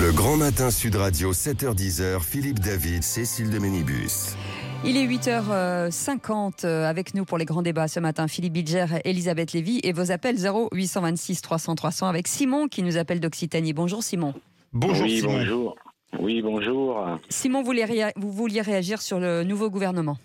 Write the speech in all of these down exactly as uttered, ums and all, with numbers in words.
Le Grand Matin Sud Radio, sept heures dix, Philippe David, Cécile de Ménibus. Il est huit heures cinquante avec nous pour les grands débats ce matin. Philippe Bilger, Elisabeth Lévy et vos appels zéro huit cent vingt-six trois cents trois cents avec Simon qui nous appelle d'Occitanie. Bonjour Simon. Bonjour oui, Simon. Bonjour. Oui, bonjour. Simon, vous vouliez, réa- vous vouliez réagir sur le nouveau gouvernement?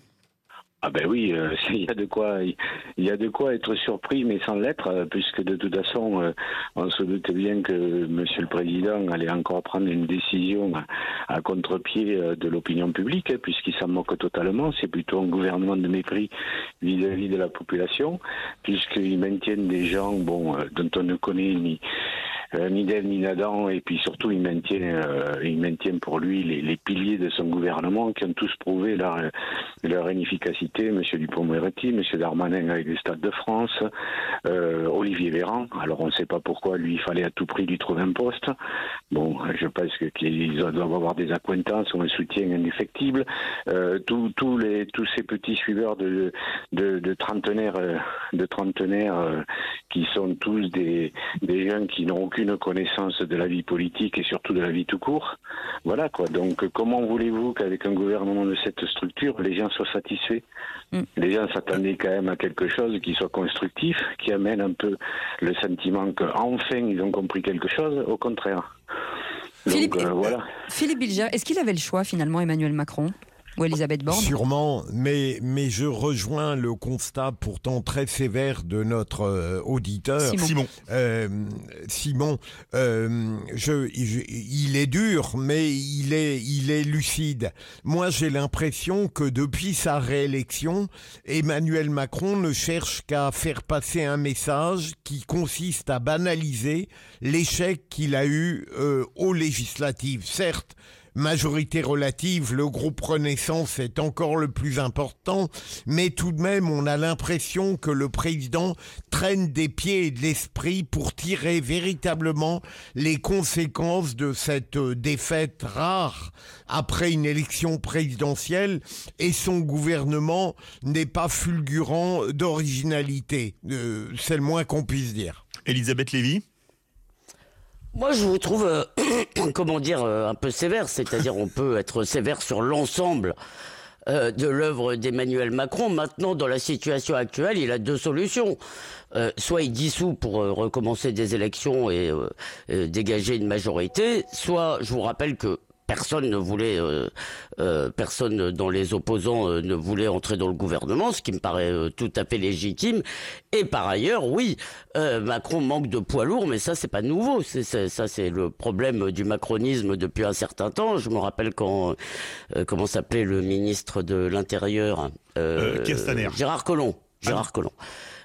Ah ben oui, euh, il y a de quoi, il y a de quoi être surpris, mais sans l'être, euh, puisque de toute façon, euh, on se doutait bien que Monsieur le Président allait encore prendre une décision à, à contre-pied euh, de l'opinion publique, hein, puisqu'il s'en moque totalement. C'est plutôt un gouvernement de mépris vis-à-vis de la population, puisqu'ils maintiennent des gens, bon, euh, dont on ne connaît ni Euh, ni d'Ève ni d'Adam, et puis surtout il maintient, euh, il maintient pour lui les, les piliers de son gouvernement qui ont tous prouvé leur, leur inefficacité. Monsieur Dupond-Moretti, Monsieur Darmanin avec les Stades de France, euh, Olivier Véran. Alors on ne sait pas pourquoi lui il fallait à tout prix lui trouver un poste. Bon, je pense que, qu'ils doivent avoir des accointances ou un soutien indéfectible. Euh, tous, tous les, tous ces petits suiveurs de, de, de trentenaires, de trentenaires euh, qui sont tous des, des gens qui n'ont aucune connaissance de la vie politique et surtout de la vie tout court. Voilà quoi. Donc comment voulez-vous qu'avec un gouvernement de cette structure, les gens soient satisfaits? mm. Les gens s'attendaient quand même à quelque chose qui soit constructif, qui amène un peu le sentiment qu'enfin ils ont compris quelque chose. Au contraire. Donc, Philippe, euh, voilà. Philippe Bilger, est-ce qu'il avait le choix finalement, Emmanuel Macron ou Elisabeth Borne? Sûrement, mais, mais je rejoins le constat pourtant très sévère de notre euh, auditeur. Simon. Simon, euh, Simon euh, je, je, il est dur, mais il est, il est lucide. Moi, j'ai l'impression que depuis sa réélection, Emmanuel Macron ne cherche qu'à faire passer un message qui consiste à banaliser l'échec qu'il a eu euh, aux législatives. Certes, majorité relative, le groupe Renaissance est encore le plus important, mais tout de même, on a l'impression que le président traîne des pieds et de l'esprit pour tirer véritablement les conséquences de cette défaite rare après une élection présidentielle, et son gouvernement n'est pas fulgurant d'originalité. Euh, c'est le moins qu'on puisse dire. Elisabeth Lévy ? Moi, je vous trouve, euh, comment dire, euh, un peu sévère. C'est-à-dire, on peut être sévère sur l'ensemble euh, de l'œuvre d'Emmanuel Macron. Maintenant, dans la situation actuelle, il a deux solutions. Euh, soit il dissout pour euh, recommencer des élections et euh, euh, dégager une majorité. Soit, je vous rappelle que personne ne voulait, euh, euh, personne dans les opposants euh, ne voulait entrer dans le gouvernement, ce qui me paraît euh, tout à fait légitime. Et par ailleurs, oui, euh, Macron manque de poids lourd, mais ça c'est pas nouveau. C'est, c'est, ça c'est le problème du macronisme depuis un certain temps. Je me rappelle quand, euh, comment s'appelait le ministre de l'Intérieur, euh, euh, Gérard Collomb. Gérard ah. Collomb.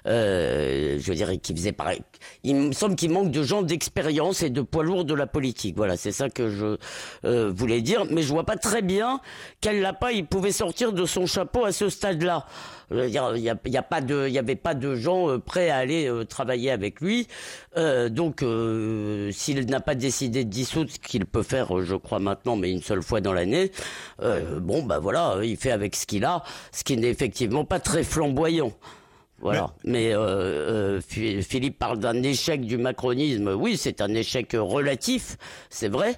Euh, je veux dire, qui faisait pareil. Il me semble qu'il manque de gens d'expérience et de poids lourd de la politique. Voilà, c'est ça que je euh, voulais dire. Mais je vois pas très bien quel lapin il pouvait sortir de son chapeau à ce stade-là. Je veux dire, il y a, il y a pas de, il y avait pas de gens euh, prêts à aller euh, travailler avec lui. Euh, donc, euh, s'il n'a pas décidé de dissoudre, ce qu'il peut faire, je crois maintenant, mais une seule fois dans l'année, euh, bon, bah voilà, il fait avec ce qu'il a, ce qui n'est effectivement pas très flamboyant. Voilà. Mais, mais euh, euh, Philippe parle d'un échec du macronisme. Oui, c'est un échec relatif, c'est vrai.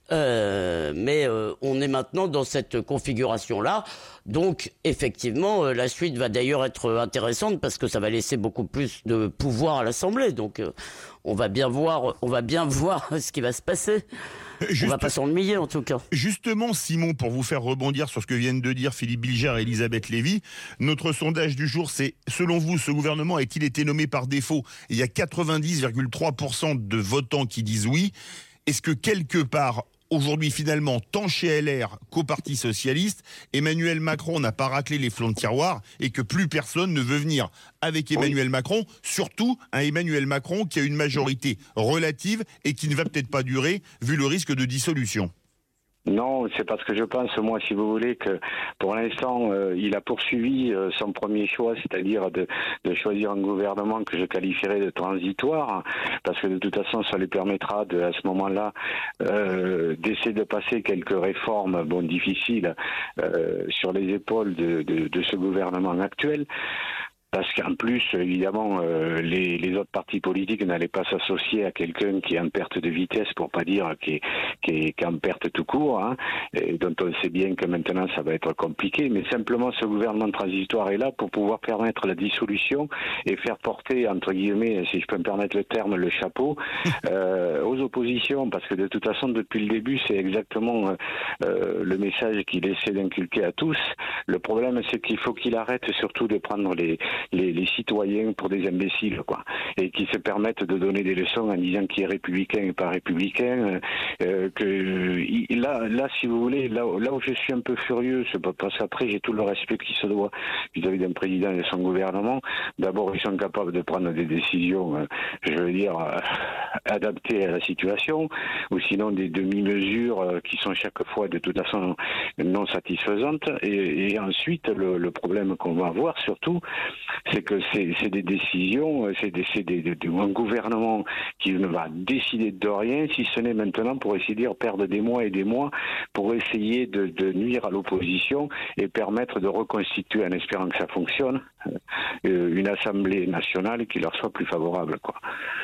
Euh, mais euh, on est maintenant dans cette configuration-là. Donc, effectivement, euh, la suite va d'ailleurs être intéressante parce que ça va laisser beaucoup plus de pouvoir à l'Assemblée. Donc, euh, on va bien voir, on va bien voir ce qui va se passer. Juste, on va pas s'ennuyer en tout cas. Justement, Simon, pour vous faire rebondir sur ce que viennent de dire Philippe Bilger et Elisabeth Lévy, notre sondage du jour, c'est selon vous, ce gouvernement a-t-il été nommé par défaut? Il y a quatre-vingt-dix virgule trois pour cent de votants qui disent oui. Est-ce que quelque part, aujourd'hui, finalement, tant chez L R qu'au Parti Socialiste, Emmanuel Macron n'a pas raclé les flancs de tiroir et que plus personne ne veut venir avec Emmanuel oui. Macron, surtout un Emmanuel Macron qui a une majorité relative et qui ne va peut-être pas durer vu le risque de dissolution? Non, c'est parce que je pense, moi, si vous voulez, que pour l'instant, euh, il a poursuivi euh, son premier choix, c'est-à-dire de, de choisir un gouvernement que je qualifierais de transitoire, parce que de toute façon, ça lui permettra, de, à ce moment-là, euh, d'essayer de passer quelques réformes, bon, difficiles, euh, sur les épaules de, de, de ce gouvernement actuel. Parce qu'en plus, évidemment, euh, les, les autres partis politiques n'allaient pas s'associer à quelqu'un qui est en perte de vitesse, pour pas dire qui est, qui est, qui est en perte tout court, hein, et dont on sait bien que maintenant ça va être compliqué. Mais simplement, ce gouvernement transitoire est là pour pouvoir permettre la dissolution et faire porter, entre guillemets, si je peux me permettre le terme, le chapeau euh, aux oppositions. Parce que de toute façon, depuis le début, c'est exactement euh, le message qu'il essaie d'inculquer à tous. Le problème, c'est qu'il faut qu'il arrête surtout de prendre les Les, les citoyens pour des imbéciles, quoi, et qui se permettent de donner des leçons en disant qui est républicain et pas républicain. Euh, que là, là, si vous voulez, là, là où je suis un peu furieux, c'est parce qu'après j'ai tout le respect qui se doit vis-à-vis d'un président et de son gouvernement. D'abord, ils sont capables de prendre des décisions, euh, je veux dire, euh, adaptées à la situation, ou sinon des demi-mesures euh, qui sont chaque fois de toute façon non satisfaisantes. Et, et ensuite, le, le problème qu'on va avoir surtout, c'est que c'est, c'est des décisions, c'est, des, c'est des, de, de, un gouvernement qui ne va décider de rien, si ce n'est maintenant pour essayer de perdre des mois et des mois pour essayer de, de nuire à l'opposition et permettre de reconstituer, en espérant que ça fonctionne, euh, une assemblée nationale qui leur soit plus favorable, quoi.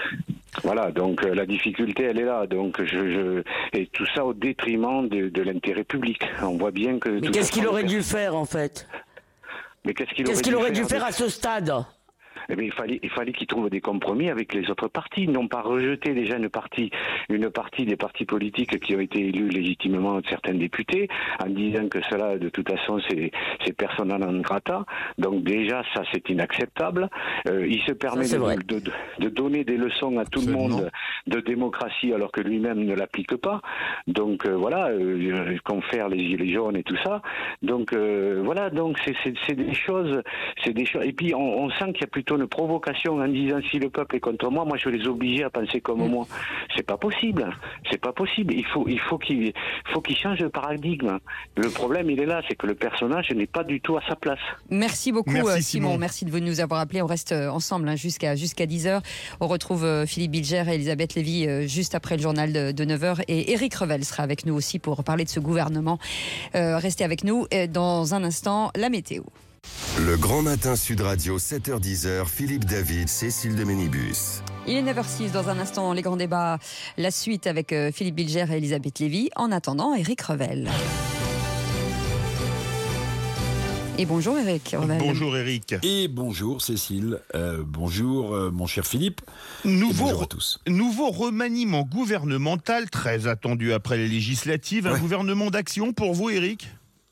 Voilà, donc euh, la difficulté, elle est là. Donc je, je et tout ça au détriment de, de l'intérêt public. On voit bien que. Mais qu'est-ce qu'il aurait dû faire en fait ? Mais qu'est-ce qu'il Qu'est-ce aurait, qu'il dû, aurait faire dû faire à ce stade ? Eh bien, il fallait, il fallait qu'ils trouvent des compromis avec les autres partis, non pas rejeter déjà une partie, une partie des partis politiques qui ont été élus légitimement certains députés, en disant que cela, de toute façon, c'est, c'est persona non grata. Donc déjà, ça, c'est inacceptable. Euh, il se permet ça, de, de, de, de donner des leçons à tout le monde de démocratie alors que lui-même ne l'applique pas. Donc euh, voilà, euh, confère les gilets jaunes et tout ça. Donc euh, voilà, donc c'est, c'est, c'est des choses, c'est des choses. Et puis on, on sent qu'il y a plutôt une provocation en disant si le peuple est contre moi, moi je vais les obliger à penser comme mmh. moi. C'est pas possible. C'est pas possible. Il faut, il faut qu'il, faut qu'il change de paradigme. Le problème, il est là, c'est que le personnage n'est pas du tout à sa place. Merci beaucoup, Merci, Simon. Simon. Merci de nous avoir appelés. On reste ensemble hein, jusqu'à, jusqu'à dix heures. On retrouve euh, Philippe Bilger et Elisabeth Lévy euh, juste après le journal de, de neuf heures. Et Éric Revel sera avec nous aussi pour parler de ce gouvernement. Euh, restez avec nous. Et dans un instant, la météo. Le Grand Matin Sud Radio, sept heures dix, Philippe David, Cécile de Ménibus. Il est neuf heures six, dans un instant, les grands débats, la suite avec euh, Philippe Bilger et Elisabeth Lévy. En attendant, Éric Revel. Et bonjour Éric Revel. Bonjour Éric. Et bonjour Cécile, euh, bonjour euh, mon cher Philippe. Nouveau, bonjour à tous. Nouveau remaniement gouvernemental, très attendu après les législatives. Ouais. Un gouvernement d'action pour vous Éric ?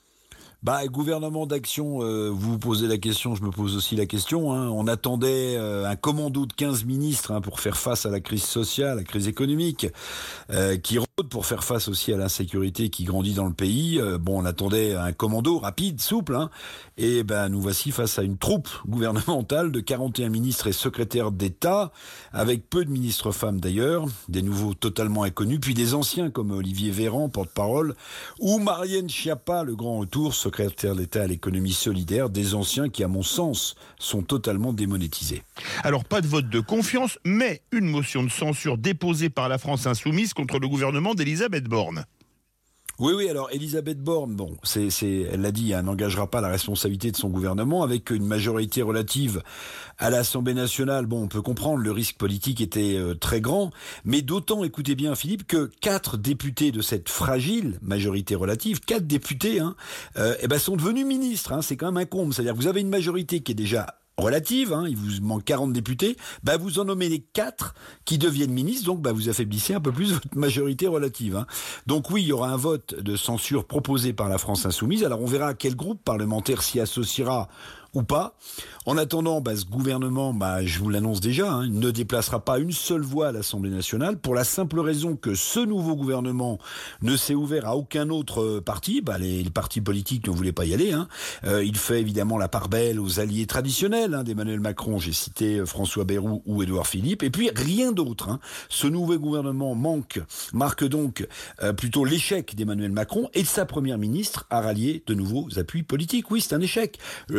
Bah, gouvernement d'action, euh, vous vous posez la question, je me pose aussi la question. Hein. On attendait euh, un commando de quinze ministres hein, pour faire face à la crise sociale, à la crise économique, euh, qui rôde pour faire face aussi à l'insécurité qui grandit dans le pays. Euh, bon, on attendait un commando rapide, souple, hein, et ben nous voici face à une troupe gouvernementale de quarante et un ministres et secrétaires d'État, avec peu de ministres femmes d'ailleurs, des nouveaux totalement inconnus, puis des anciens comme Olivier Véran, porte-parole, ou Marianne Schiappa, le grand retour, secrétaire d'État à l'économie solidaire, des anciens qui, à mon sens, sont totalement démonétisés. Alors, pas de vote de confiance, mais une motion de censure déposée par la France insoumise contre le gouvernement d'Elisabeth Borne. Oui, oui, alors Elisabeth Borne, bon, c'est, c'est, elle l'a dit, elle n'engagera pas la responsabilité de son gouvernement avec une majorité relative à l'Assemblée nationale. Bon, on peut comprendre, le risque politique était euh, très grand, mais d'autant, écoutez bien Philippe, que quatre députés de cette fragile majorité relative, quatre députés, hein, euh, eh ben, sont devenus ministres, hein, c'est quand même un comble. C'est-à-dire que vous avez une majorité qui est déjà relative, hein, il vous manque quarante députés, bah vous en nommez les quatre qui deviennent ministres, donc bah vous affaiblissez un peu plus votre majorité relative. Hein. Donc oui, il y aura un vote de censure proposé par la France insoumise. Alors on verra quel groupe parlementaire s'y associera ou pas. En attendant, bah, ce gouvernement, bah, je vous l'annonce déjà, hein, ne déplacera pas une seule voix à l'Assemblée nationale pour la simple raison que ce nouveau gouvernement ne s'est ouvert à aucun autre euh, parti. Bah, les, les partis politiques ne voulaient pas y aller. Hein. Euh, il fait évidemment la part belle aux alliés traditionnels hein, d'Emmanuel Macron. J'ai cité euh, François Bayrou ou Édouard Philippe. Et puis rien d'autre. Hein. Ce nouveau gouvernement manque, marque donc euh, plutôt l'échec d'Emmanuel Macron et de sa première ministre à rallier de nouveaux appuis politiques. Oui, c'est un échec. Le, le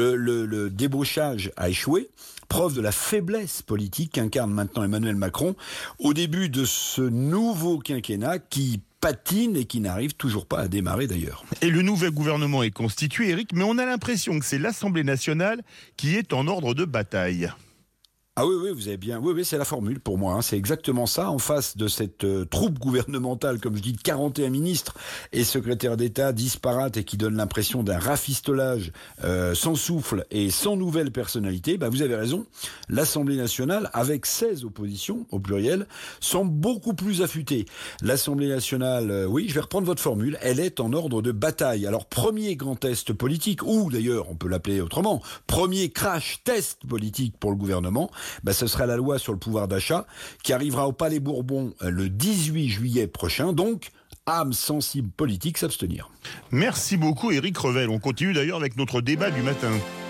le débauchage a échoué. Preuve de la faiblesse politique qu'incarne maintenant Emmanuel Macron au début de ce nouveau quinquennat qui patine et qui n'arrive toujours pas à démarrer d'ailleurs. Et le nouvel gouvernement est constitué, Éric, mais on a l'impression que c'est l'Assemblée nationale qui est en ordre de bataille. Ah oui, oui, vous avez bien. Oui, oui, c'est la formule pour moi. Hein. C'est exactement ça. En face de cette euh, troupe gouvernementale, comme je dis, de quarante et un ministres et secrétaires d'État disparates et qui donnent l'impression d'un rafistolage euh, sans souffle et sans nouvelle personnalité, bah, vous avez raison. L'Assemblée nationale, avec seize oppositions, au pluriel, semble beaucoup plus affûtée. L'Assemblée nationale, euh, oui, je vais reprendre votre formule, elle est en ordre de bataille. Alors, premier grand test politique, ou d'ailleurs, on peut l'appeler autrement, premier crash test politique pour le gouvernement, ben, ce sera la loi sur le pouvoir d'achat qui arrivera au Palais Bourbon le dix-huit juillet prochain. Donc, âme sensible politique, s'abstenir. Merci beaucoup Éric Revel. On continue d'ailleurs avec notre débat du matin.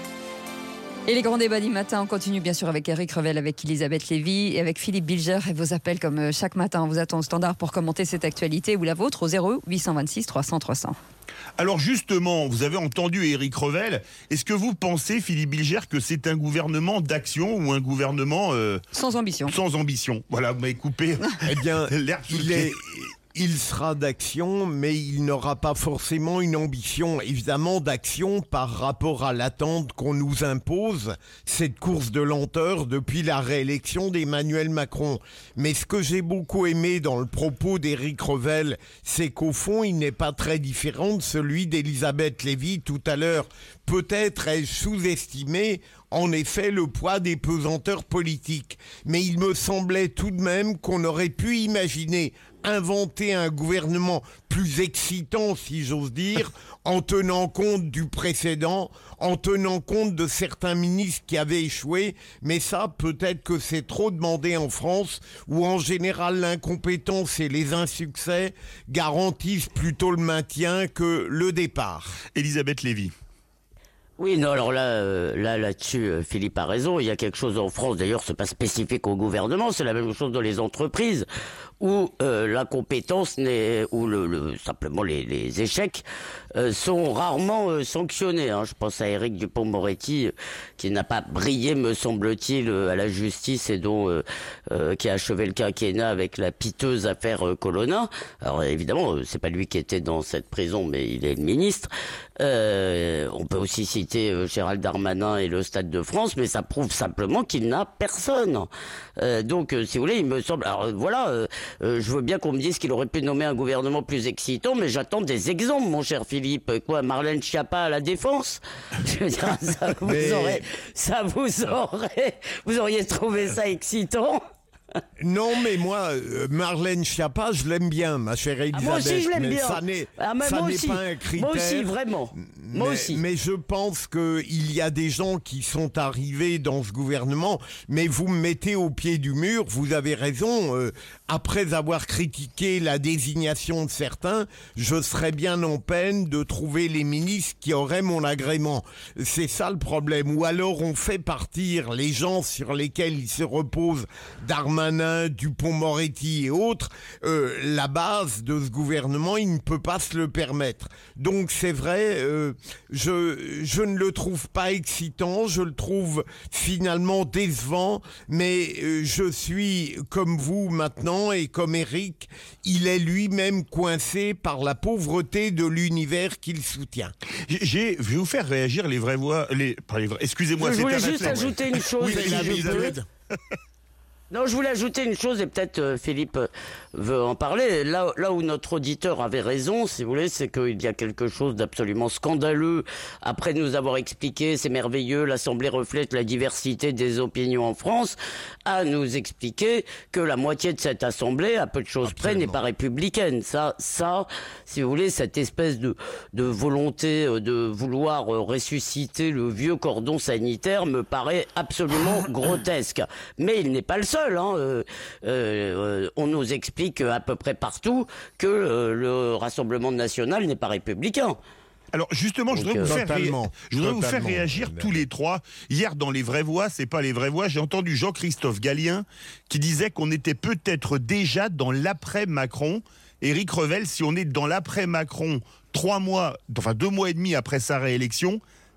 Et les grands débats du matin, on continue bien sûr avec Éric Revel, avec Elisabeth Lévy et avec Philippe Bilger. Et vos appels comme chaque matin, on vous attend au standard pour commenter cette actualité ou la vôtre au zéro huit cent vingt-six trois cents trois cents. Alors justement, vous avez entendu Éric Revel. Est-ce que vous pensez, Philippe Bilger, que c'est un gouvernement d'action ou un gouvernement... Euh, sans ambition. Sans ambition. Voilà, vous m'avez coupé. Eh bien, l'air il est... Il sera d'action, mais il n'aura pas forcément une ambition, évidemment, d'action par rapport à l'attente qu'on nous impose, cette course de lenteur depuis la réélection d'Emmanuel Macron. Mais ce que j'ai beaucoup aimé dans le propos d'Éric Revel, c'est qu'au fond, il n'est pas très différent de celui d'Elisabeth Lévy tout à l'heure. Peut-être ai-je sous-estimé, en effet, le poids des pesanteurs politiques. Mais il me semblait tout de même qu'on aurait pu imaginer inventer un gouvernement plus excitant, si j'ose dire, en tenant compte du précédent, en tenant compte de certains ministres qui avaient échoué. Mais ça, peut-être que c'est trop demandé en France, où en général l'incompétence et les insuccès garantissent plutôt le maintien que le départ. Elisabeth Lévy. Oui, non, alors là, euh, là, là-dessus, euh, Philippe a raison. Il y a quelque chose en France, d'ailleurs, c'est pas spécifique au gouvernement, c'est la même chose dans les entreprises, où euh, l'incompétence n'est, ou le, le simplement les, les échecs euh, sont rarement euh, sanctionnés. Hein. Je pense à Éric Dupond-Moretti, euh, qui n'a pas brillé, me semble-t-il, euh, à la justice et dont euh, euh, qui a achevé le quinquennat avec la piteuse affaire euh, Colonna. Alors évidemment, euh, c'est pas lui qui était dans cette prison, mais il est le ministre. Euh, on peut aussi citer euh, Gérald Darmanin et le Stade de France, mais ça prouve simplement qu'il n'a personne. Euh, donc, euh, si vous voulez, il me semble... Alors euh, voilà, euh, euh, je veux bien qu'on me dise qu'il aurait pu nommer un gouvernement plus excitant, mais j'attends des exemples, mon cher Philippe. Quoi, Marlène Schiappa à la Défense? Je veux dire, ça vous mais... aurait... Ça vous aurait... Vous auriez trouvé ça excitant? Non, mais moi, euh, Marlène Schiappa, je l'aime bien, ma chère Elisabeth. Ah, moi aussi, je l'aime mais bien. Ça n'est, ah, mais ça moi n'est aussi. pas un critère. Moi aussi, vraiment. Moi mais, aussi. Mais je pense qu'il y a des gens qui sont arrivés dans ce gouvernement, mais vous me mettez au pied du mur, vous avez raison. Euh, après avoir critiqué la désignation de certains, je serais bien en peine de trouver les ministres qui auraient mon agrément. C'est ça le problème. Ou alors on fait partir les gens sur lesquels il se repose, Darmanin, Dupond-Moretti et autres, euh, la base de ce gouvernement, il ne peut pas se le permettre. Donc c'est vrai, euh, je, je ne le trouve pas excitant, je le trouve finalement décevant, mais euh, je suis comme vous maintenant et comme Éric, il est lui-même coincé par la pauvreté de l'univers qu'il soutient. J'ai, je vais vous faire réagir les vraies voix, les, pas les vrais, excusez-moi, je c'est voulais un juste réflexe. ajouter une chose. Oui, si la je Elisabeth. peux. Non, je voulais ajouter une chose et peut-être euh, Philippe euh, veut en parler. Là, là où notre auditeur avait raison, si vous voulez, c'est qu'il y a quelque chose d'absolument scandaleux. Après nous avoir expliqué, c'est merveilleux, l'Assemblée reflète la diversité des opinions en France, à nous expliquer que la moitié de cette Assemblée, à peu de choses près, n'est pas républicaine. Ça, ça, si vous voulez, cette espèce de, de volonté euh, de vouloir euh, ressusciter le vieux cordon sanitaire me paraît absolument grotesque. Mais il n'est pas le seul. Hein. Euh, euh, on nous explique à peu près partout que euh, le Rassemblement national n'est pas républicain. Alors justement, je voudrais, vous, faire ré... je voudrais vous faire réagir tous les trois. Hier, dans Les Vraies Voix, c'est pas Les Vraies Voix, j'ai entendu Jean-Christophe Gallien qui disait qu'on était peut-être déjà dans l'après-Macron. Éric Revel, si on est dans l'après-Macron, trois mois, enfin deux mois et demi après sa réélection,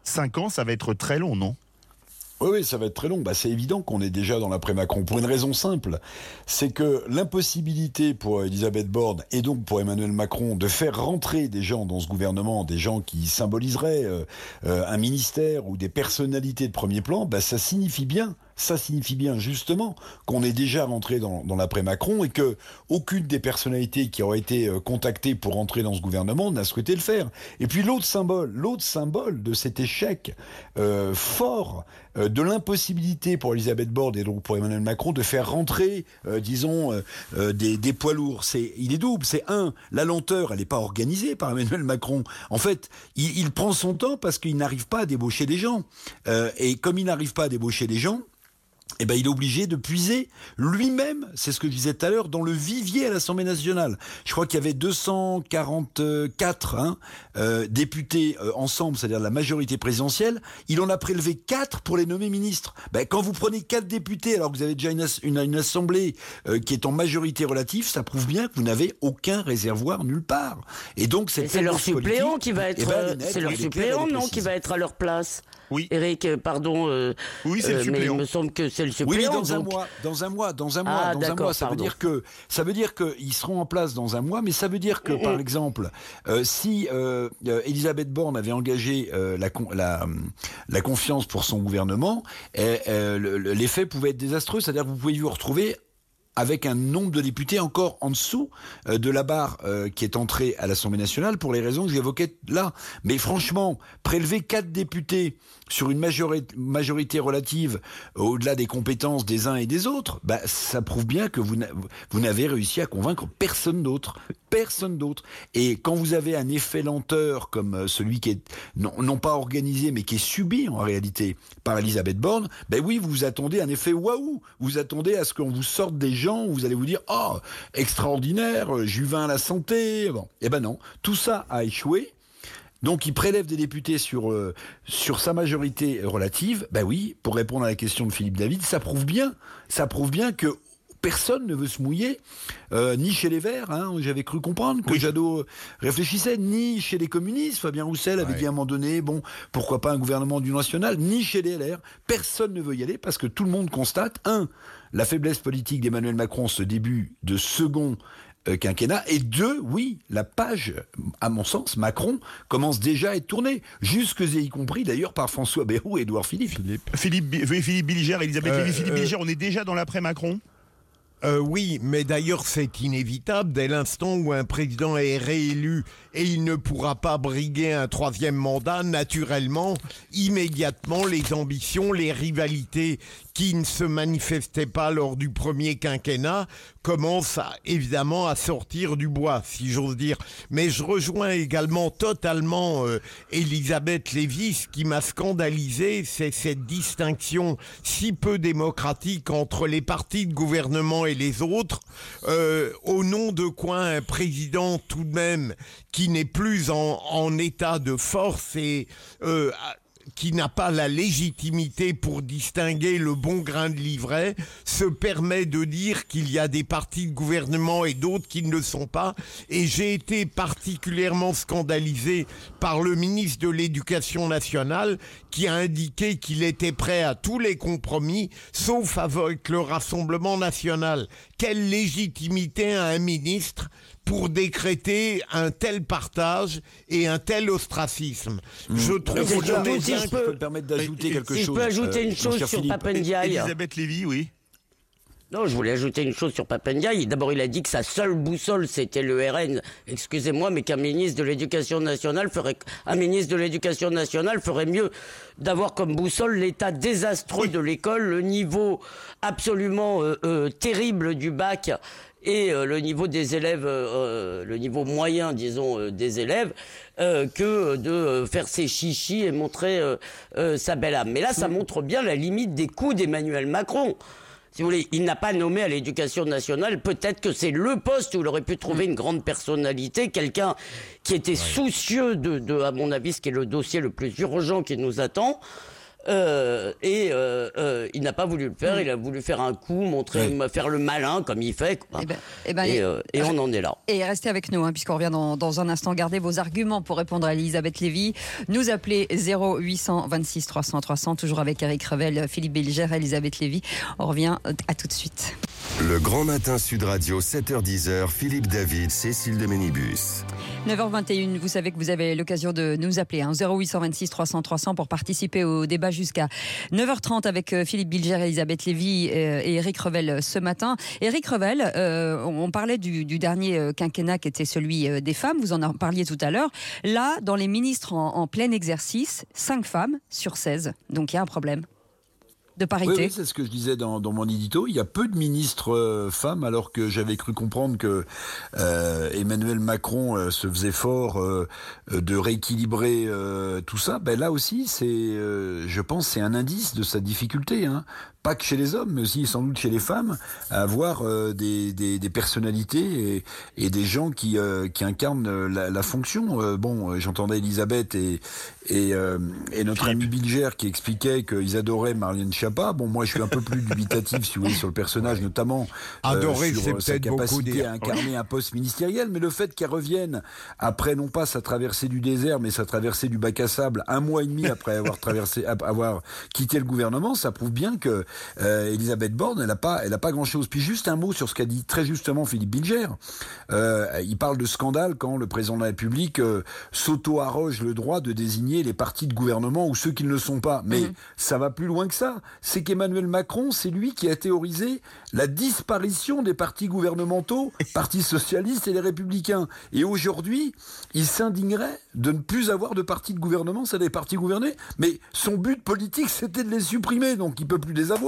cinq ans, ça va être très long, non ? Oui, oui, ça va être très long. Bah, c'est évident qu'on est déjà dans l'après-Macron, pour une raison simple. C'est que l'impossibilité pour Elisabeth Borne, et donc pour Emmanuel Macron, de faire rentrer des gens dans ce gouvernement, des gens qui symboliseraient euh, euh, un ministère ou des personnalités de premier plan, bah, ça signifie bien ça signifie bien justement qu'on est déjà rentré dans, dans l'après-Macron et que aucune des personnalités qui auraient été contactées pour entrer dans ce gouvernement n'a souhaité le faire. Et puis l'autre symbole, l'autre symbole de cet échec euh, fort euh, de l'impossibilité pour Elisabeth Borne et donc pour Emmanuel Macron de faire rentrer, euh, disons, euh, euh, des, des poids lourds. C'est, il est double. C'est un, la lenteur, elle n'est pas organisée par Emmanuel Macron. En fait, il, il prend son temps parce qu'il n'arrive pas à débaucher des gens. Euh, et comme il n'arrive pas à débaucher des gens, eh ben, il est obligé de puiser lui-même, c'est ce que je disais tout à l'heure, dans le vivier à l'Assemblée nationale. Je crois qu'il y avait deux cent quarante-quatre hein, euh, députés euh, ensemble, c'est-à-dire la majorité présidentielle. Il en a prélevé quatre pour les nommer ministres. Ben, quand vous prenez quatre députés, alors que vous avez déjà une, une, une assemblée euh, qui est en majorité relative, ça prouve bien que vous n'avez aucun réservoir nulle part. Et donc, cette c'est leur suppléant qui va être, eh ben, net, c'est leur suppléant, non, qui va être à leur place. Oui. Eric, pardon. Euh, oui, c'est le euh, suppléant. Mais il me semble que c'est le suppléant. Oui, mais dans donc... un mois, dans un mois, dans un mois, ah, dans un mois, ça pardon. veut dire que ça veut dire que ils seront en place dans un mois, mais ça veut dire que, mmh. par exemple, euh, si euh, Elisabeth Borne avait engagé euh, la, la la confiance pour son gouvernement, et, euh, l'effet pouvait être désastreux. C'est-à-dire que vous pouvez vous retrouver avec un nombre de députés encore en dessous euh, de la barre euh, qui est entrée à l'Assemblée nationale pour les raisons que j'évoquais là. Mais franchement, prélever quatre députés sur une majorité, majorité relative euh, au-delà des compétences des uns et des autres, bah, ça prouve bien que vous, n'a, vous n'avez réussi à convaincre personne d'autre. Personne d'autre. Et quand vous avez un effet lenteur comme celui qui est non, non pas organisé mais qui est subi en réalité par Elisabeth Borne, ben oui, vous vous attendez à un effet waouh. Vous attendez à ce qu'on vous sorte des gens où vous allez vous dire oh extraordinaire, Juvin à la santé. Bon, eh ben non, tout ça a échoué. Donc il prélève des députés sur euh, sur sa majorité relative. Ben oui, pour répondre à la question de Philippe David, ça prouve bien, ça prouve bien que personne ne veut se mouiller, euh, ni chez les Verts, hein, j'avais cru comprendre que oui. Jadot réfléchissait, ni chez les communistes, Fabien Roussel avait ouais. dit à un moment donné, bon, pourquoi pas un gouvernement du national, ni chez les L R, personne ne veut y aller parce que tout le monde constate, un, la faiblesse politique d'Emmanuel Macron ce début de second euh, quinquennat, et deux, oui, la page, à mon sens, Macron commence déjà à être tournée, jusque et y compris d'ailleurs par François Bayrou et Édouard Philippe. Philippe, Philippe, Philippe Bilger, Elisabeth euh, Lévy, Philippe euh, Bilger, on est déjà dans l'après-Macron ? Euh, oui, mais d'ailleurs c'est inévitable dès l'instant où un président est réélu et il ne pourra pas briguer un troisième mandat, naturellement, immédiatement les ambitions, les rivalités qui ne se manifestaient pas lors du premier quinquennat commencent à, évidemment à sortir du bois, si j'ose dire. Mais je rejoins également totalement euh, Elisabeth Lévy. Ce qui m'a scandalisé, c'est cette distinction si peu démocratique entre les partis de gouvernement et les autres, euh, au nom de quoi un président tout de même qui n'est plus en, en état de force et euh, qui n'a pas la légitimité pour distinguer le bon grain de livret, se permet de dire qu'il y a des partis de gouvernement et d'autres qui ne le sont pas. Et j'ai été particulièrement scandalisé par le ministre de l'Éducation nationale qui a indiqué qu'il était prêt à tous les compromis, sauf avec le Rassemblement national. Quelle légitimité a un ministre pour décréter un tel partage et un tel ostracisme? Mmh. Je trouve que je si je peux me permettre d'ajouter quelque si chose. Je peux ajouter euh, une chose sur Papendiaï. Elisabeth Lévy, oui. Non, je voulais ajouter une chose sur Papendiaï. D'abord, il a dit que sa seule boussole, c'était le R N. Excusez-moi, mais qu'un ministre de l'Éducation nationale ferait, un ministre de l'Éducation nationale ferait mieux d'avoir comme boussole l'état désastreux oui. de l'école, le niveau absolument euh, euh, terrible du bac et euh, le niveau des élèves, euh, le niveau moyen, disons, euh, des élèves, euh, que de euh, faire ses chichis et montrer euh, euh, sa belle âme. Mais là, ça montre bien la limite des coups d'Emmanuel Macron. Si vous voulez, il n'a pas nommé à l'Éducation nationale. Peut-être que c'est le poste où il aurait pu trouver une grande personnalité, quelqu'un qui était ouais. soucieux de, de, à mon avis, ce qui est le dossier le plus urgent qui nous attend. Euh, et euh, euh, il n'a pas voulu le faire. Mmh. Il a voulu faire un coup, montrer, oui. faire le malin comme il fait. Quoi. Et, ben, et, ben, et, euh, et on en est là. Et restez avec nous, hein, puisqu'on revient dans, dans un instant. Gardez vos arguments pour répondre à Elisabeth Lévy. Nous appeler zéro huit vingt-six trois cents trois cents, toujours avec Éric Revel, Philippe Bilger, Elisabeth Lévy. On revient à tout de suite. Le Grand Matin Sud Radio, sept heures dix, Philippe David, Cécile de Ménibus. neuf heures vingt et une, vous savez que vous avez l'occasion de nous appeler, hein, zéro huit vingt-six trois cents trois cents pour participer au débat jusqu'à neuf heures trente avec Philippe Bilger, Elisabeth Lévy et Éric Revel ce matin. Éric Revel, euh, on parlait du, du dernier quinquennat qui était celui des femmes, vous en parliez tout à l'heure. Là, dans les ministres en, en plein exercice, cinq femmes sur seize, donc il y a un problème de parité. Oui, oui, c'est ce que je disais dans, dans mon édito. Il y a peu de ministres euh, femmes, alors que j'avais cru comprendre que euh, Emmanuel Macron euh, se faisait fort euh, de rééquilibrer euh, tout ça. Ben là aussi, c'est, euh, je pense, c'est un indice de sa difficulté, hein. Pas que chez les hommes, mais aussi sans doute chez les femmes, à avoir euh, des, des, des personnalités et, et des gens qui, euh, qui incarnent la, la fonction. Euh, bon, j'entendais Elisabeth et, et, euh, et notre ami Bilger qui expliquaient qu'ils adoraient Marlène Schiappa. Bon, moi, je suis un peu plus dubitatif, si vous voulez, sur le personnage, notamment euh, Adorer, sur c'est euh, sa peut-être capacité à incarner un poste ministériel. Mais le fait qu'elle revienne après, non pas sa traversée du désert, mais sa traversée du bac à sable, un mois et demi après avoir traversé, avoir quitté le gouvernement, ça prouve bien que Euh, Elisabeth Borne, elle n'a pas, elle a pas grand-chose. Puis juste un mot sur ce qu'a dit très justement Philippe Bilger. Euh, il parle de scandale quand le président de la République euh, s'auto-arroge le droit de désigner les partis de gouvernement ou ceux qui ne le sont pas. Mais mmh. ça va plus loin que ça. C'est qu'Emmanuel Macron, c'est lui qui a théorisé la disparition des partis gouvernementaux, Parti socialiste et les Républicains. Et aujourd'hui, il s'indignerait de ne plus avoir de partis de gouvernement, c'est des partis gouvernés. Mais son but politique, c'était de les supprimer, donc il peut plus les avoir.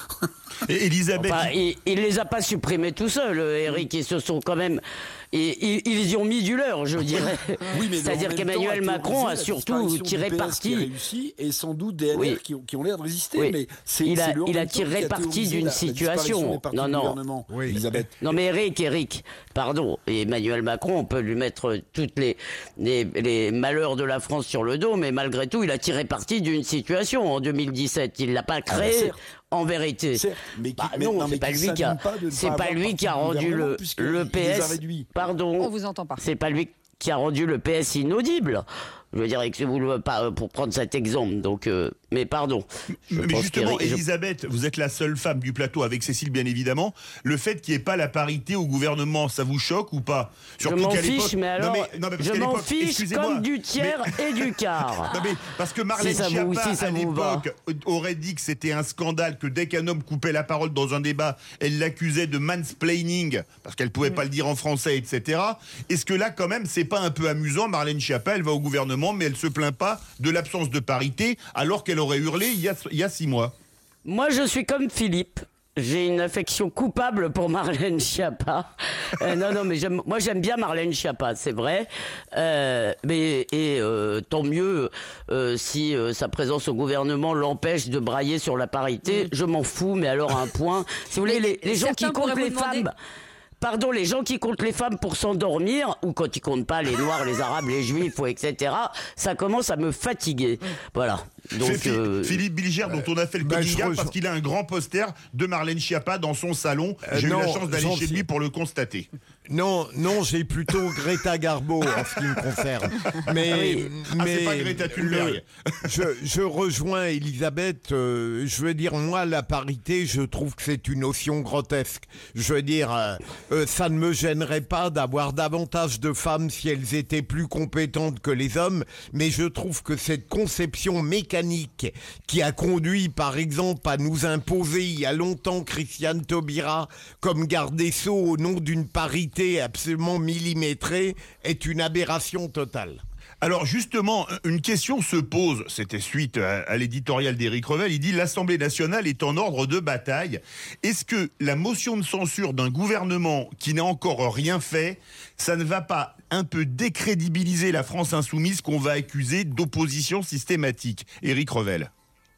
Et Elisabeth, enfin, il, il les a pas supprimés tout seul, Eric. Ils se sont quand même, ils, ils y ont mis du leur, je dirais. Oui, mais c'est-à-dire qu'Emmanuel Macron a surtout tiré parti. Réussi et sans doute des L R oui. qui, ont, qui ont l'air de résister. Oui. Mais c'est, il a, c'est il a tiré parti d'une la, situation. La non, non. Oui. Elisabeth. Non, mais Eric, Eric, pardon. Et Emmanuel Macron, on peut lui mettre toutes les, les, les malheurs de la France sur le dos, mais malgré tout, il a tiré parti d'une situation en deux mille dix-sept. Il l'a pas créée. Ah, en vérité, certes, mais qui, bah, mais, non, non, c'est pas lui qui a, pas c'est pas lui qui a rendu le, le P S. Pardon, on vous entend pas. C'est pas lui qui a rendu le P S inaudible. Je veux dire, que vous pas pour prendre cet exemple. Donc, euh, mais pardon. Je mais justement, Elisabeth, je... vous êtes la seule femme du plateau avec Cécile, bien évidemment. Le fait qu'il n'y ait pas la parité au gouvernement, ça vous choque ou pas? Surtout je m'en fiche, mais alors, non, mais, non, mais je m'en fiche comme du tiers mais... et du quart. Non mais parce que Marlène si Schiappa, vous, si à l'époque, aurait dit que c'était un scandale, que dès qu'un homme coupait la parole dans un débat, elle l'accusait de mansplaining parce qu'elle pouvait mmh. pas le dire en français, et cetera. Est-ce que là, quand même, c'est pas un peu amusant? Marlène Schiappa, elle va au gouvernement, mais elle se plaint pas de l'absence de parité alors qu'elle aurait hurlé il y a, il y a six mois. Moi, je suis comme Philippe. J'ai une affection coupable pour Marlène Schiappa. Euh, non, non, mais j'aime, moi j'aime bien Marlène Schiappa, c'est vrai. Euh, mais et euh, tant mieux euh, si euh, sa présence au gouvernement l'empêche de brailler sur la parité. Mmh. Je m'en fous, mais alors à un point. Si vous voulez, les, les gens qui comptent les demander... femmes. Pardon, les gens qui comptent les femmes pour s'endormir, ou quand ils comptent pas les Noirs, les Arabes, les Juifs, ou et cetera, ça commence à me fatiguer. Voilà. Donc, euh... Philippe Bilger, dont on a fait le bah, codillard re... parce qu'il a un grand poster de Marlène Schiappa dans son salon. J'ai euh, eu la chance d'aller chez lui pour le constater. Non, non, j'ai plutôt Greta Garbo en ce qui me concerne. Mais, oui. ah, mais c'est pas Greta Thunberg. je, je rejoins Elisabeth. Euh, je veux dire, moi, la parité, je trouve que c'est une notion grotesque. Je veux dire, euh, euh, ça ne me gênerait pas d'avoir davantage de femmes si elles étaient plus compétentes que les hommes, mais je trouve que cette conception mécanique qui a conduit, par exemple, à nous imposer il y a longtemps Christiane Taubira comme garde des Sceaux au nom d'une parité absolument millimétrée est une aberration totale. Alors justement, une question se pose, c'était suite à, à l'éditorial d'Éric Revel, il dit « L'Assemblée nationale est en ordre de bataille ». Est-ce que la motion de censure d'un gouvernement qui n'a encore rien fait, ça ne va pas un peu décrédibiliser la France insoumise qu'on va accuser d'opposition systématique? Éric Revel.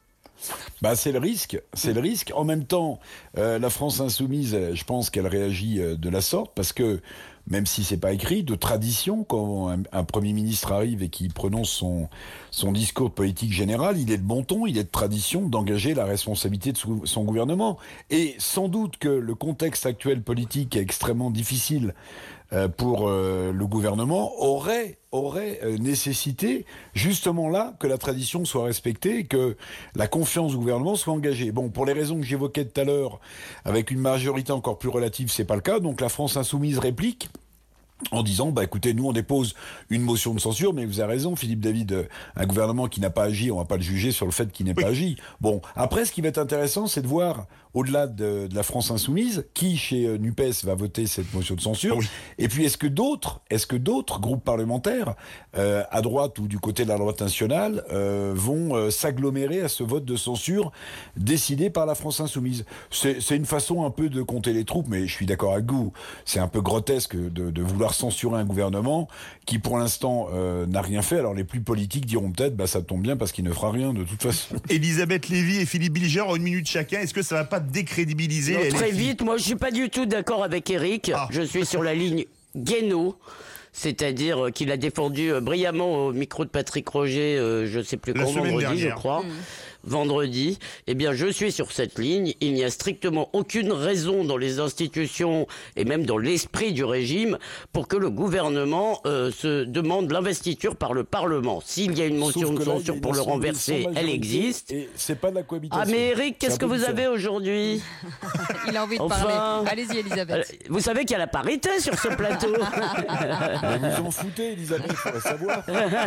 Bah, c'est le risque, c'est le risque. En même temps, euh, la France insoumise, je pense qu'elle réagit euh, de la sorte parce que même si c'est pas écrit, de tradition. Quand un, un Premier ministre arrive et qui prononce son, son discours politique général, il est de bon ton, il est de tradition d'engager la responsabilité de son, son gouvernement. Et sans doute que le contexte actuel politique est extrêmement difficile euh, pour euh, le gouvernement, aurait, aurait euh, nécessité justement là que la tradition soit respectée et que la confiance du gouvernement soit engagée. Bon, pour les raisons que j'évoquais tout à l'heure, avec une majorité encore plus relative, c'est pas le cas. Donc la France insoumise réplique en disant, bah écoutez, nous on dépose une motion de censure, mais vous avez raison, Philippe David, un gouvernement qui n'a pas agi, on va pas le juger sur le fait qu'il n'ait oui. pas agi. Bon, après, ce qui va être intéressant, c'est de voir, au-delà de, de la France insoumise, qui chez NUPES va voter cette motion de censure, oui. et puis est-ce que d'autres, est-ce que d'autres groupes parlementaires, euh, à droite ou du côté de la droite nationale, euh, vont euh, s'agglomérer à ce vote de censure décidé par la France insoumise. C'est, c'est une façon un peu de compter les troupes, mais je suis d'accord avec vous, c'est un peu grotesque de, de vouloir censurer un gouvernement qui pour l'instant euh, n'a rien fait. Alors les plus politiques diront peut-être bah ça tombe bien parce qu'il ne fera rien de toute façon. Elisabeth Lévy et Philippe Bilger en une minute chacun, est-ce que ça va pas décrédibiliser non, L F I? Très vite, moi je suis pas du tout d'accord avec Éric, ah. je suis sur la ligne Guénaud. C'est-à-dire qu'il a défendu brillamment au micro de Patrick Roger, euh, je ne sais plus quand, vendredi, je crois. Mmh. Vendredi, eh bien, je suis sur cette ligne. Il n'y a strictement aucune raison dans les institutions et même dans l'esprit du régime pour que le gouvernement euh, se demande l'investiture par le Parlement. S'il y a une motion de censure pour le renverser, elle existe. Et c'est pas de la cohabitation. Ah, mais Eric, qu'est-ce que vous avez aujourd'hui? Il a envie de enfin, parler. Allez-y, Elisabeth. Vous savez qu'il y a la parité sur ce plateau. Vous en foutez, Elisabeth, il faudrait savoir.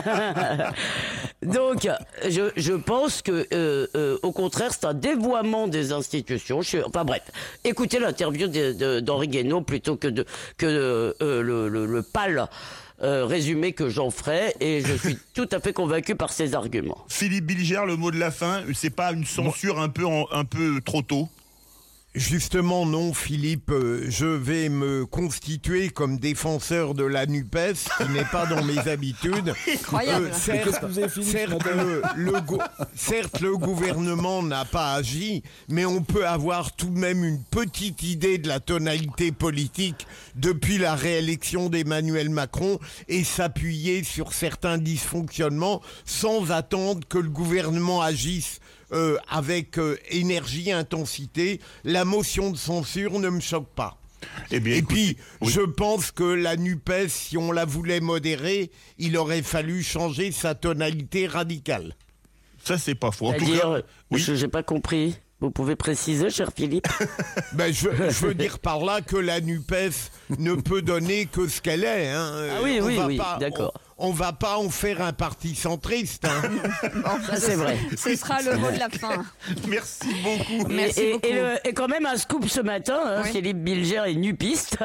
Donc, je, je pense que euh, Euh, euh, au contraire, c'est un dévoiement des institutions. Je suis, enfin bref, écoutez l'interview de, de, d'Henri Guénaud plutôt que, de, que de, euh, le, le, le pâle euh, résumé que j'en ferai, et je suis tout à fait convaincu par ses arguments. Philippe Bilger, le mot de la fin, c'est pas une censure un peu, en, un peu trop tôt? Justement, non, Philippe, euh, je vais me constituer comme défenseur de la NUPES, qui n'est pas dans mes habitudes. Incroyable. Euh, certes, certes, le, le go- certes, le gouvernement n'a pas agi, mais on peut avoir tout de même une petite idée de la tonalité politique depuis la réélection d'Emmanuel Macron et s'appuyer sur certains dysfonctionnements sans attendre que le gouvernement agisse Euh, avec euh, énergie et intensité. La motion de censure ne me choque pas. Eh bien, et écoute, puis, oui. je pense que la NUPES, si on la voulait modérer, il aurait fallu changer sa tonalité radicale. Ça, c'est pas faux. En tout C'est-à-dire, cas, oui. je n'ai pas compris. Vous pouvez préciser, cher Philippe? ben, je, je veux dire par là que la NUPES ne peut donner que ce qu'elle est. Hein. Ah oui, on oui, va oui, pas, d'accord. On, on va pas en faire un parti centriste. Hein. Bon, ça, c'est vrai. Ce sera le mot de la fin. Merci beaucoup. Et, Merci et, beaucoup. et, le, et quand même un scoop ce matin, hein, oui. Philippe Bilger est nupiste.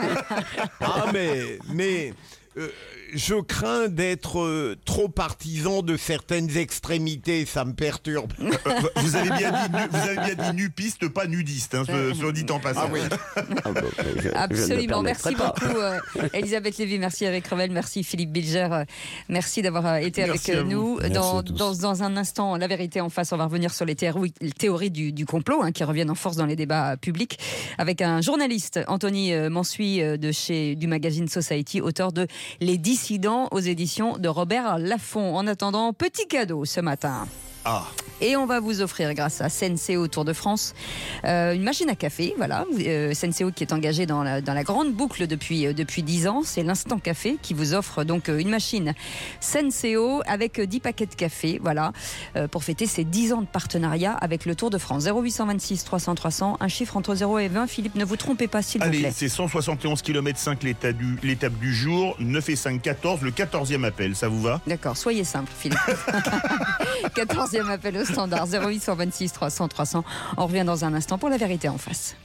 Ah mais... mais euh, je crains d'être euh, trop partisan de certaines extrémités, ça me perturbe. Euh, vous avez bien dit, nu, vous avez bien dit nupiste, pas nudiste, hein, sur, sur dit en passant. Ah oui. Ah bon, je, Absolument, je merci pas. beaucoup euh, Elisabeth Lévy, merci Eric Revel, merci Philippe Bilger, euh, merci d'avoir euh, été merci avec nous. Dans, dans, dans un instant, la vérité en face, on va revenir sur les théories, les théories du, du complot hein, qui reviennent en force dans les débats publics avec un journaliste, Anthony euh, Mansuy euh, de chez, du magazine Society, auteur de Les Dissidents aux éditions de Robert Laffont. En attendant, petit cadeau ce matin. Ah. Et on va vous offrir, grâce à Senseo Tour de France, euh, une machine à café. Voilà, euh, Senseo qui est engagé dans la, dans la grande boucle depuis, euh, depuis dix ans. C'est l'Instant Café qui vous offre donc euh, une machine Senseo avec euh, dix paquets de café. Voilà, euh, pour fêter ses dix ans de partenariat avec le Tour de France. zéro huit cent vingt-six trois cents trois cents, un chiffre entre zéro et vingt. Philippe, ne vous trompez pas, s'il Allez, vous plaît. c'est cent soixante et onze kilomètres cinq l'étape du, l'étape du jour, neuf et cinq, quatorze, le quatorzième appel, ça vous va? D'accord, soyez simple, Philippe. quatorzième appel au standard, zéro huit cent vingt-six trois cents trois cents. On revient dans un instant pour la vérité en face.